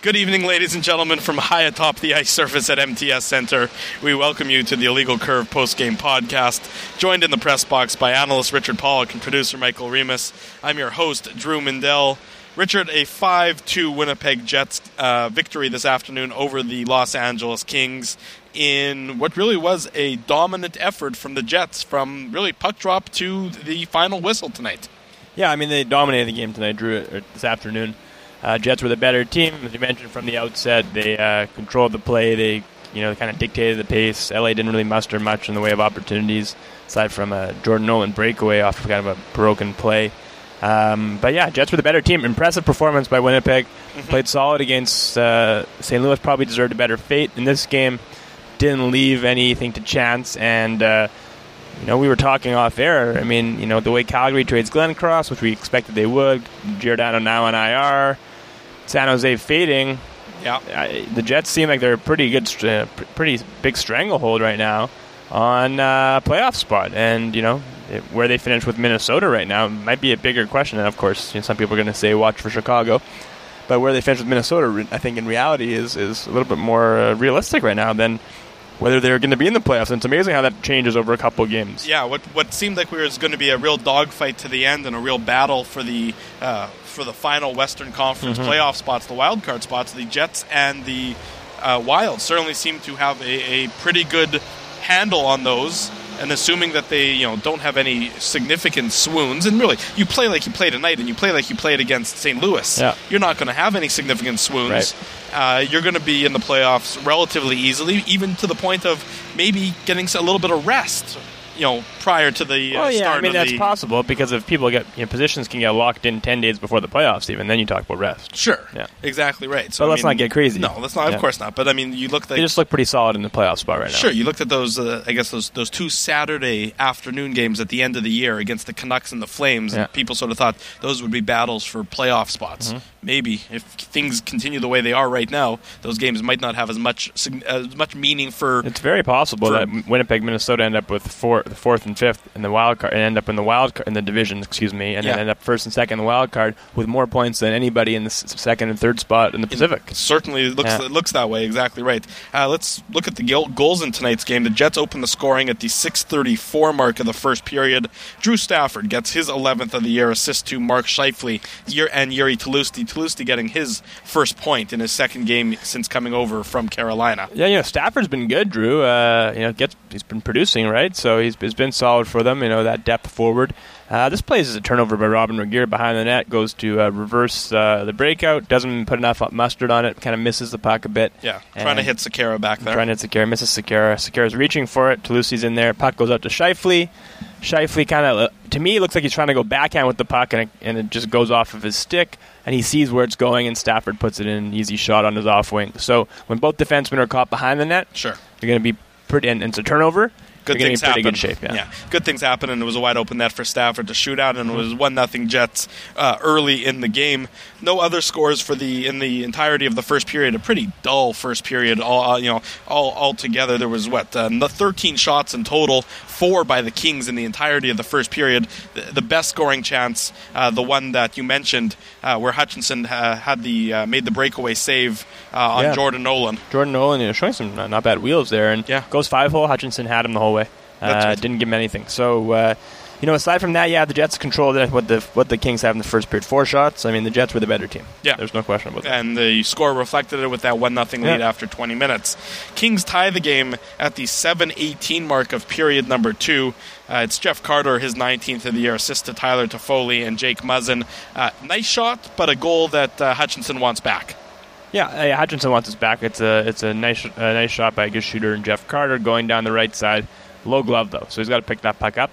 Good evening, ladies and gentlemen, from high atop the ice surface at MTS Center. We welcome you to the Illegal Curve post-game podcast, joined in the press box by analyst Richard Pollock and producer Michael Remus. I'm your host, Drew Mindell. Richard, a 5-2 Winnipeg Jets victory this afternoon over the Los Angeles Kings in what really was a dominant effort from the Jets, from really puck drop to the final whistle tonight. Yeah, I mean, they dominated the game tonight, Drew, this afternoon. Jets were the better team, as you mentioned from the outset. They controlled the play. They, kind of dictated the pace. LA didn't really muster much in the way of opportunities, aside from a Jordan Nolan breakaway off of kind of a broken play. But yeah, Jets were the better team. Impressive performance by Winnipeg. Played solid against St. Louis. Probably deserved a better fate in this game. Didn't leave anything to chance. And we were talking off air. I mean, the way Calgary trades Glenn Cross, which we expected they would. Giordano now on IR. San Jose fading. Yeah, the Jets seem like they're a pretty big stranglehold right now on playoff spot, and where they finish with Minnesota right now might be a bigger question. And of course, some people are going to say watch for Chicago, but where they finish with Minnesota, I think in reality is a little bit more realistic right now than whether they're going to be in the playoffs. And it's amazing how that changes over a couple of games. Yeah, what seemed like was going to be a real dogfight to the end and a real battle for the final Western Conference playoff spots, the wild card spots, the Jets and the Wild certainly seem to have a pretty good handle on those. And assuming that they don't have any significant swoons, and really, you play like you play tonight, and you play like you played against St. Louis, you're not going to have any significant swoons. Right. You're going to be in the playoffs relatively easily, even to the point of maybe getting a little bit of rest, prior to the start. That's possible, because if people get positions can get locked in 10 days before the playoffs, even then you talk about rest. Sure, exactly right. So let's not get crazy. No, let's not. Of course not. But I mean, you look. They just look pretty solid in the playoff spot right now. Sure, you looked at those. I guess those two Saturday afternoon games at the end of the year against the Canucks and the Flames. And people sort of thought those would be battles for playoff spots. Maybe if things continue the way they are right now, those games might not have as much meaning for. It's very possible that Winnipeg, Minnesota end up with the fourth and fifth in the wild card, and end up in the wild card in the division, and then end up first and second in the wild card with more points than anybody in the second and third spot in the Pacific. It certainly looks that way. Exactly right. Let's look at the goals in tonight's game. The Jets open the scoring at the 6:34 mark of the first period. Drew Stafford gets his 11th of the year assist to Mark Scheifele, and Yuri Tlusty getting his first point in his second game since coming over from Carolina. Yeah, Stafford's been good, Drew. He's been producing, right? So he's been solid for them. That depth forward. This plays as a turnover by Robin Regehr behind the net, goes to reverse the breakout, doesn't put enough mustard on it, kind of misses the puck a bit. Yeah, trying to hit Sekera back there. Misses Sekera. Sekera's reaching for it. Tolusti's in there. Puck goes out to Scheifele. Scheifele kind of, to me, looks like he's trying to go backhand with the puck, and it just goes off of his stick, and he sees where it's going, and Stafford puts it in an easy shot on his off wing. So when both defensemen are caught behind the net, they're going to be pretty, and it's a turnover. Good things happen. Good shape, yeah. Good things happen, and it was a wide open net for Stafford to shoot out, and it was 1-0 Jets early in the game. No other scores in the entirety of the first period. A pretty dull first period. All together, there was 13 shots in total, 4 by the Kings in the entirety of the first period. The best scoring chance, the one that you mentioned, where Hutchinson made the breakaway save on Jordan Nolan. Jordan Nolan, showing some not bad wheels there, and goes 5-hole. Hutchinson had him the whole way. Didn't give him anything. So, aside from that, the Jets controlled what the Kings have in the first period. 4 shots. I mean, the Jets were the better team. Yeah. There's no question about that. And the score reflected it with that 1-0 lead after 20 minutes. Kings tie the game at the 7:18 mark of period number 2. It's Jeff Carter, his 19th of the year, assist to Tyler Toffoli and Jake Muzzin. Nice shot, but a goal that Hutchinson wants back. Yeah, Hutchinson wants us back. It's a nice shot by a good shooter and Jeff Carter going down the right side. Low glove, though, so he's got to pick that puck up.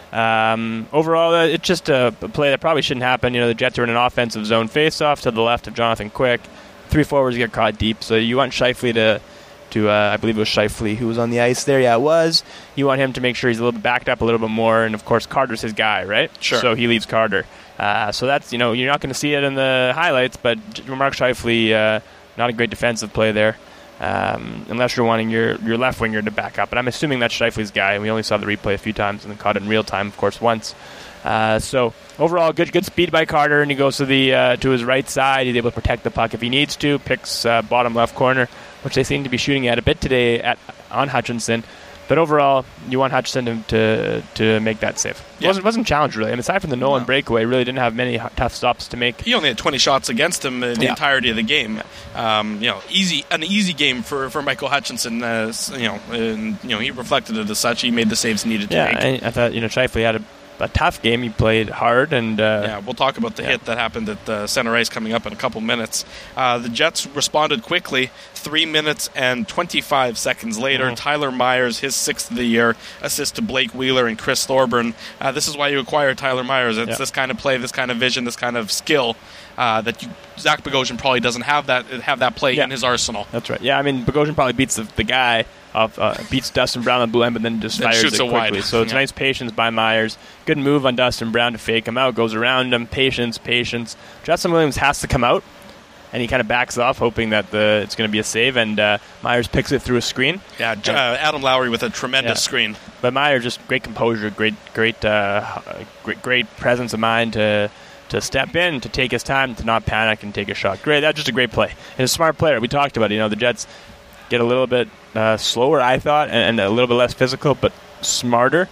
Overall, it's just a play that probably shouldn't happen. The Jets are in an offensive zone face-off to the left of Jonathan Quick. 3 forwards get caught deep, so you want Scheifele to I believe it was Scheifele who was on the ice there. Yeah, it was. You want him to make sure he's a little bit backed up a little bit more, and of course Carter's his guy, right? Sure. So he leaves Carter. So that's, you're not going to see it in the highlights, but Mark Scheifele, not a great defensive play there. Unless you're wanting your left winger to back up. But I'm assuming that's Scheifele's guy. We only saw the replay a few times and then caught it in real time, of course, once. So overall, good speed by Carter, and he goes to his right side. He's able to protect the puck if he needs to. Picks bottom left corner, which they seem to be shooting at a bit today on Hutchinson. But overall, you want Hutchinson to make that save. Yeah. Wasn't challenged, really. I mean, aside from the Nolan breakaway, really didn't have many tough stops to make. He only had 20 shots against him the entirety of the game. An easy game for Michael Hutchinson. He reflected it as such. He made the saves he needed to make. Yeah, I thought Scheifele had a tough game. He played hard, and we'll talk about the hit that happened at center ice coming up in a couple minutes. The Jets responded quickly. 3 minutes and 25 seconds later, Tyler Myers, his 6th of the year, assist to Blake Wheeler and Chris Thorburn. This is why you acquire Tyler Myers. It's this kind of play, this kind of vision, this kind of skill that Zach Bogosian probably doesn't have that play in his arsenal. That's right. Yeah, I mean, Bogosian probably beats the guy. Beats Dustin Brown on the blue end, but then just fires it quickly. Wide. So it's nice patience by Myers. Good move on Dustin Brown to fake him out. Goes around him. Patience. Justin Williams has to come out, and he kind of backs off, hoping that it's going to be a save. And Myers picks it through a screen. Yeah, Adam Lowry with a tremendous screen. But Myers just great composure, great presence of mind to step in, to take his time, to not panic and take a shot. That's just a great play. And a smart player. We talked about it. The Jets get a little bit slower, I thought, and a little bit less physical, but smarter.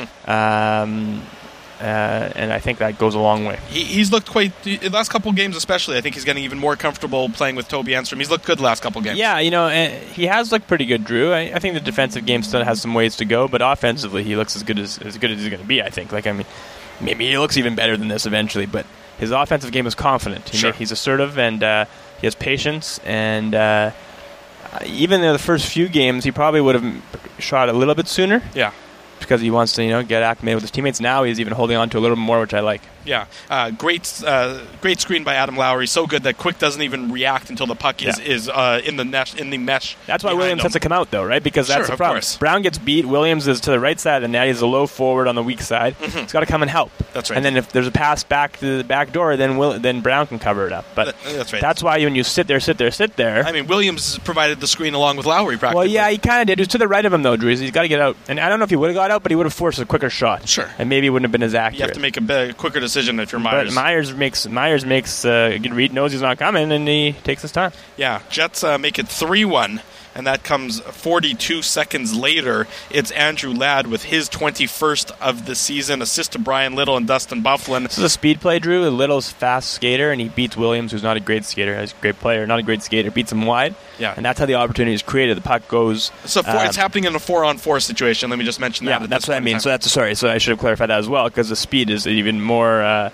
And I think that goes a long way. He's looked the last couple of games especially, I think he's getting even more comfortable playing with Toby Enstrom. He's looked good the last couple of games. Yeah, he has looked pretty good, Drew. I think the defensive game still has some ways to go, but offensively he looks as good as he's going to be, I think. Maybe he looks even better than this eventually, but his offensive game is confident. He's assertive, and he has patience, and even in the first few games, he probably would have shot a little bit sooner. Yeah. Because he wants to, get acclimated with his teammates. Now he's even holding on to a little bit more, which I like. Yeah, great screen by Adam Lowry. So good that Quick doesn't even react until the puck is in the mesh. That's why Williams has to come out, though, right? Because that's the problem. Course. Brown gets beat. Williams is to the right side, and now he's a low forward on the weak side. He's got to come and help. That's right. And then if there's a pass back to the back door, then Brown can cover it up. But that's right. That's why when you sit there. I mean, Williams provided the screen along with Lowry practically. Well, yeah, he kind of did. He was to the right of him, though, Drew. He's got to get out. And I don't know if he would have got out, but he would have forced a quicker shot. Sure. And maybe it wouldn't have been as accurate. You have to make a quicker decision if you're Myers. But Myers makes a good read, knows he's not coming, and he takes his time. Yeah, Jets make it 3-1, and that comes 42 seconds later. It's Andrew Ladd with his 21st of the season, assist to Brian Little and Dustin Byfuglien. This is a speed play, Drew. Little's fast skater, and he beats Williams, who's not a great skater. He's a great player, not a great skater. Beats him wide. Yeah. And that's how the opportunity is created. The puck goes... So it's happening in a 4-on-4 situation. Let me just mention that. Yeah, that's what I mean. So I should have clarified that as well, because the speed is even more...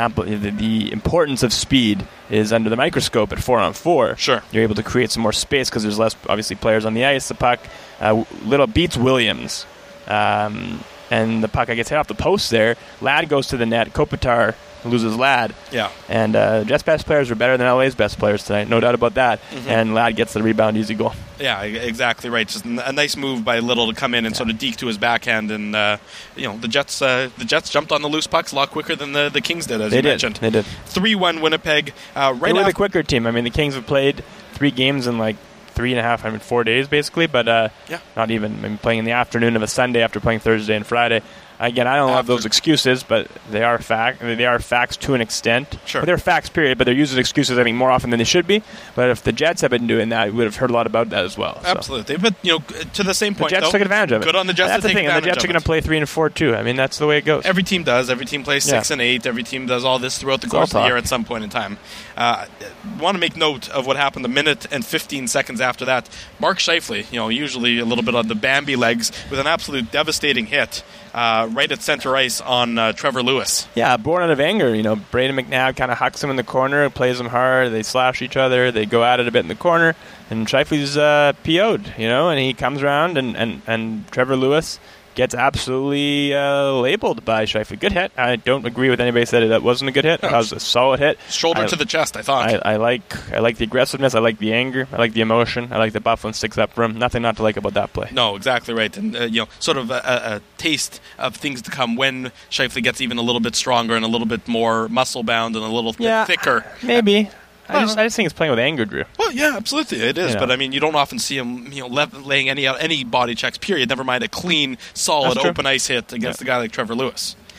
the importance of speed is under the microscope at 4-on-4. Sure. You're able to create some more space because there's less, obviously, players on the ice. The puck, Little beats Williams, and the puck gets hit off the post there. Ladd goes to the net. Kopitar loses Ladd. Yeah. And Jets' best players were better than LA's best players tonight, no doubt about that. And Ladd gets the rebound, easy goal. Yeah, exactly right. Just a nice move by Little to come in and sort of deke to his backhand, and the Jets jumped on the loose pucks a lot quicker than the Kings did, as you mentioned. They did. 3-1 Winnipeg. They were the quicker team. I mean, the Kings have played 3 games in 3.5, 4 days basically, but not even. I mean, playing in the afternoon of a Sunday after playing Thursday and Friday. Again, I don't love those excuses, but they are facts to an extent. Sure. They're facts, period, but they're using excuses, I think, more often than they should be. But if the Jets had been doing that, we would have heard a lot about that as well. Absolutely. But, to the same point, the Jets took advantage of it. Good on the Jets That's to the take thing, and the Jets are going to play 3 and 4, too. I mean, that's the way it goes. Every team does. Every team plays 6 and 8. Every team does all this throughout the course of the year at some point in time. Want to make note of what happened a minute and 15 seconds after that. Mark Scheifele, usually a little bit on the Bambi legs, with an absolute devastating hit right at center ice on Trevor Lewis. Yeah, born out of anger. Braden McNabb kind of hucks him in the corner, plays him hard. They slash each other. They go at it a bit in the corner, and Scheifele's PO'd. And he comes around, and Trevor Lewis gets absolutely labeled by Scheifele. Good hit. I don't agree with anybody who said it wasn't a good hit. It was a solid hit. Shoulder to the chest, I thought. I like the aggressiveness. I like the anger. I like the emotion. I like the Byfuglien sticks up for him. Nothing not to like about that play. No, exactly right. And, sort of a taste of things to come when Scheifele gets even a little bit stronger and a little bit more muscle-bound and a little bit thicker. Maybe. I just think he's playing with anger, Drew. Well, yeah, absolutely, it is. But I mean, you don't often see him, laying any body checks. Period. Never mind a clean, solid, open ice hit against a guy like Trevor Lewis.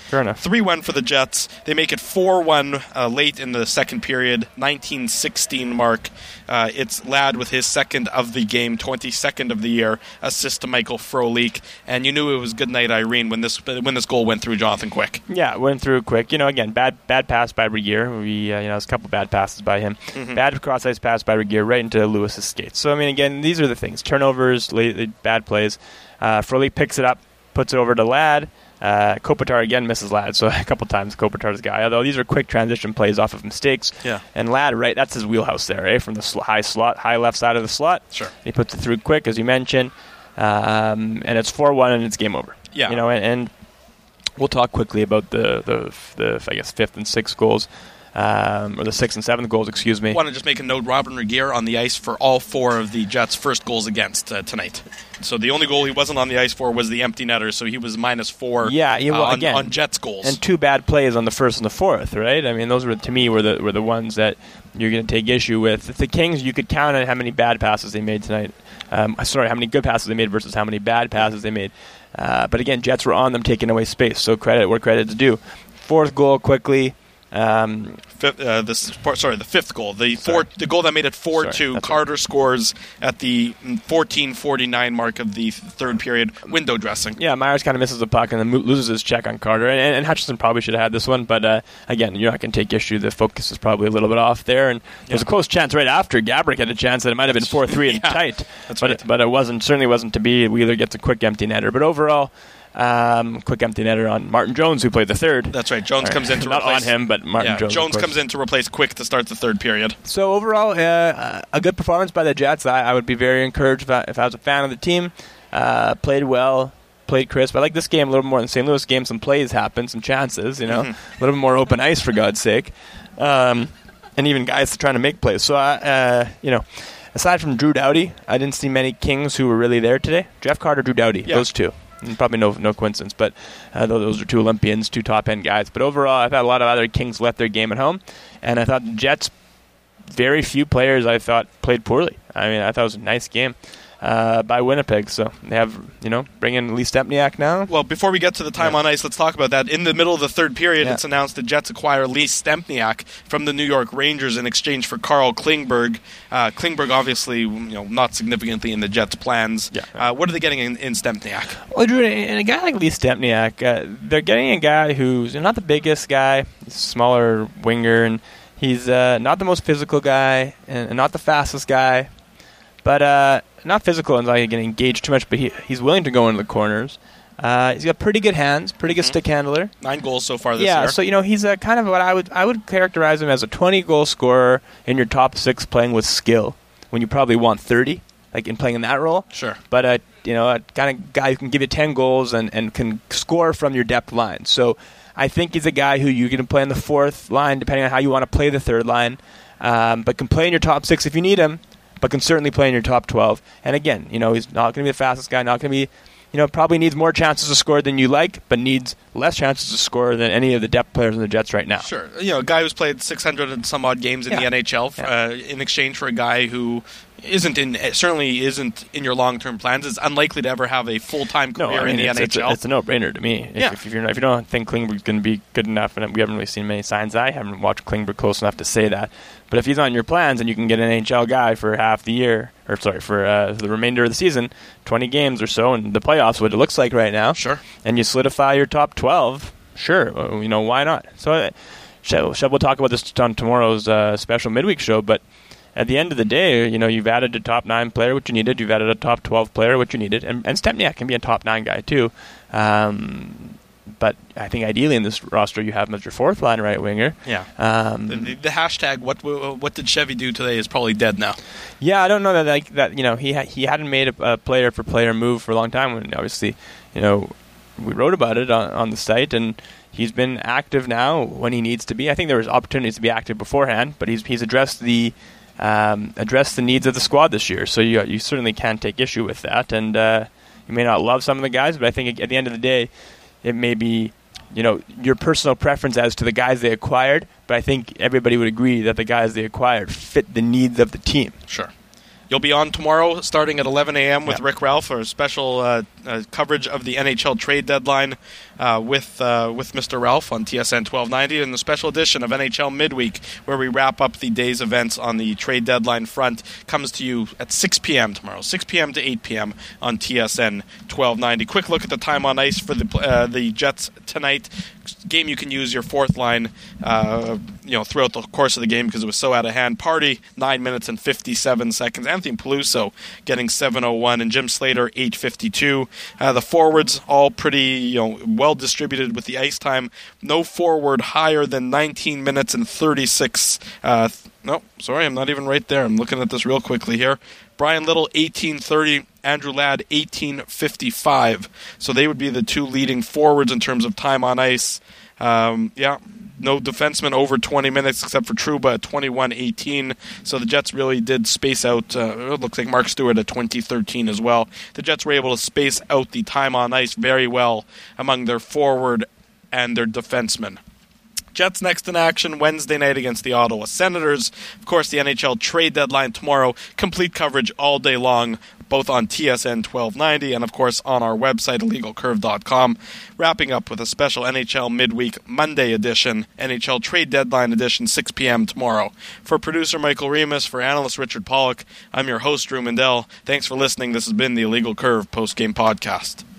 Fair enough. 3-1 for the Jets. They make it 4-1 late in the second period, 19-16 mark. It's Ladd with his second of the game, 22nd of the year, assist to Michael Frolik. And you knew it was good night, Irene, when this goal went through Jonathan Quick. Yeah, it went through quick. Again, bad pass by Regier. There's a couple bad passes by him. Mm-hmm. Bad cross-ice pass by Regier right into Lewis's skates. So, again, these are the things. Turnovers, bad plays. Frolik picks it up, puts it over to Ladd. Kopitar again misses Ladd, so a couple times Kopitar's guy. Although these are quick transition plays off of mistakes. Yeah. And Ladd, right, that's his wheelhouse there, right? From the high left side of the slot. Sure. He puts it through quick, as you mentioned. And it's 4-1 and it's game over. Yeah. And we'll talk quickly about the I guess, fifth and sixth goals. Or the 6th and 7th goals, excuse me. I want to just make a note, Robin Regier on the ice for all 4 of the Jets' first goals against tonight. So the only goal he wasn't on the ice for was the empty netter, so he was -4 on Jets goals. And 2 bad plays on the first and the fourth, right? Those were, to me, were the ones that you're going to take issue with. If the Kings, you could count on how many bad passes they made tonight. How many good passes they made versus how many bad passes they made. But again, Jets were on them taking away space, so where credit is due. 4th goal, quickly. The fifth goal, the goal that made it 4-2. Carter scores at the 14:49 mark of the third period. Window dressing. Yeah, Myers kind of misses the puck and then loses his check on Carter. And Hutchinson probably should have had this one, but again, you're not going to take issue. The focus is probably a little bit off there, and there's a close chance right after Gabrick had a chance that it might have been 4-3 and tight. That's right. But it certainly wasn't to be. Wheeler gets a quick empty netter, but overall. Quick empty netter on Martin Jones, who played the third. That's right. Jones comes in to not replace... on him, but Martin Jones. Jones comes in to replace Quick to start the third period. So overall, a good performance by the Jets. I would be very encouraged if I was a fan of the team. Played well, played crisp. I like this game a little more than the St. Louis game. Some plays happened, some chances, a little bit more open ice, for God's sake. And even guys trying to make plays. So, aside from Drew Doughty, I didn't see many Kings who were really there today. Jeff Carter, Drew Doughty, those two. And probably no coincidence, but those are 2 Olympians, 2 top-end guys. But overall, I thought a lot of other Kings left their game at home, and I thought the Jets, very few players I thought played poorly. I thought it was a nice game by Winnipeg. So they have, bring in Lee Stempniak now. Well, before we get to the time on ice, let's talk about that. In the middle of the third period, it's announced the Jets acquire Lee Stempniak from the New York Rangers in exchange for Carl Klingberg. Klingberg, obviously, not significantly in the Jets' plans. Yeah. What are they getting in Stempniak? Well, Drew, and a guy like Lee Stempniak, they're getting a guy who's not the biggest guy, he's a smaller winger, and he's not the most physical guy, and not the fastest guy, but not physical and like getting engaged too much, but he's willing to go into the corners. He's got pretty good hands, pretty good stick handler. 9 goals so far this year. Yeah, so he's a kind of what I would characterize him as a 20-goal scorer in your top 6 playing with skill, when you probably want 30, like in playing in that role. Sure. But a kind of guy who can give you 10 goals and can score from your depth line. So I think he's a guy who you can play in the 4th line, depending on how you want to play the 3rd line, but can play in your top 6 if you need him, but can certainly play in your top 12. And again, he's not going to be the fastest guy, not going to be, probably needs more chances to score than you like, but needs less chances to score than any of the depth players in the Jets right now. Sure. A guy who's played 600 and some odd games in the NHL in exchange for a guy who certainly isn't in your long-term plans. Is unlikely to ever have a full-time career in the NHL. It's a no-brainer to me. If you don't think Klingberg's going to be good enough, and we haven't really seen many signs. I haven't watched Klingberg close enough to say that. But if he's on your plans and you can get an NHL guy for half the year, for the remainder of the season, 20 games or so, and the playoffs, what it looks like right now, sure, and you solidify your top 12, sure, why not? So, we'll talk about this on tomorrow's special midweek show, but at the end of the day, you've added a top 9 player, which you needed. You've added a top 12 player, which you needed. And Stempniak can be a top 9 guy, too. But I think ideally in this roster, you have him as your 4th line right winger. Yeah. The hashtag, what did Chevy do today, is probably dead now. Yeah, I don't know that he hadn't made a player-for-player move for a long time. When obviously, we wrote about it on the site, and he's been active now when he needs to be. I think there was opportunities to be active beforehand, but he's addressed the needs of the squad this year. So you certainly can take issue with that, and you may not love some of the guys, but I think at the end of the day, it may be your personal preference as to the guys they acquired, but I think everybody would agree that the guys they acquired fit the needs of the team. Sure. You'll be on tomorrow starting at 11 a.m. with Rick Ralph for a special coverage of the NHL trade deadline with Mr. Ralph on TSN 1290, and the special edition of NHL Midweek, where we wrap up the day's events on the trade deadline front, comes to you at 6 p.m. tomorrow, 6 p.m. to 8 p.m. on TSN 1290. Quick look at the time on ice for the Jets tonight. Game you can use your fourth line throughout the course of the game because it was so out of hand. Party, 9 minutes and 57 seconds. Anthony Peluso getting 7:01 and Jim Slater 8:52. The forwards all pretty well distributed with the ice time. No forward higher than 19 minutes and 36. No, sorry, I'm not even right there. I'm looking at this real quickly here. Brian Little 18:30. Andrew Ladd 18:55. So they would be the two leading forwards in terms of time on ice. No defenseman over 20 minutes except for Trouba at 21:18. So the Jets really did space out. It looks like Mark Stewart at 20:13 as well. The Jets were able to space out the time on ice very well among their forward and their defensemen. Jets next in action Wednesday night against the Ottawa Senators. Of course, the NHL trade deadline tomorrow. Complete coverage all day long, both on TSN 1290 and, of course, on our website, illegalcurve.com. Wrapping up with a special NHL Midweek Monday edition, NHL Trade Deadline edition, 6 p.m. tomorrow. For producer Michael Remus, for analyst Richard Pollock, I'm your host, Drew Mandel. Thanks for listening. This has been the Illegal Curve post-game podcast.